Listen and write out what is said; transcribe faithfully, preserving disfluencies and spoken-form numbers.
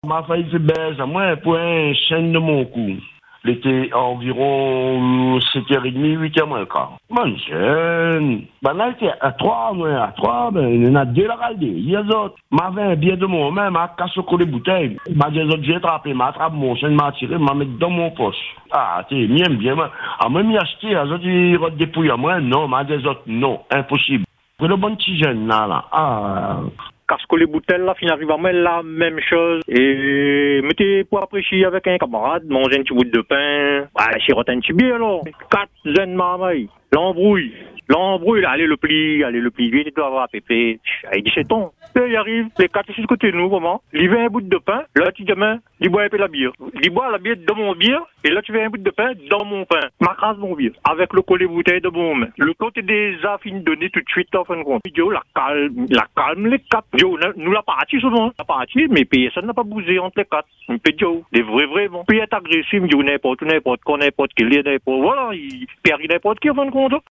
Ma faille fait baisse, moi, pour un chaîne de mon cou. Il était environ sept heures trente, huit heures moins quart. Mon jeune. Ben là, il était à trois, moi, à trois, ben, il y en a deux là, regardez. Il y a d'autres. M'avait un billet de moi, même, m'a cassé les bouteilles. M'a dit, autres, j'ai attrapé, m'a attrapé mon chaîne, m'a tiré, m'a mis dans mon poche. Ah, t'es, bien, bien, moi. Ah, moi, m'y acheté, les autres, ils ont dépouillé à moi. Non, m'a dit, autres, non, impossible. Pour le bon petit jeune, là, là. Ah. Parce que les bouteilles, là, finalement, la même chose. Et mettez pour apprécier avec un camarade, manger un petit bout de pain, ah, chirote un petit bière, alors. Quatre jeunes mamailles. L'embrouille. L'embrouille, là, allez le pli, allez le pli. Lui, il doit avoir à pépé. Il dit, c'est ton. Et il arrive, les quatre ici de côté de nous, comment? Il veut un bout de pain. Là, tu dis, demain, il boit un peu la bière. Il boit la bière dans mon bière. Et là, tu veux un bout de pain dans mon pain. M'accrase mon bière. Avec le collet bouteille de mon main. Le compte est déjà fini de donner tout de suite, en fin de compte. Yo, la calme, la calme, les quatre. Yo, nous la partie souvent. La partie, mais personne n'a pas bougé entre les quatre. On peut dire, des vrais, vrais, bon. Puis être agressif, yo, n'importe, n'importe, qu'on n'importe, qu'il y ait n'importe. Voilà, il perd n'importe qui, en fin de compte.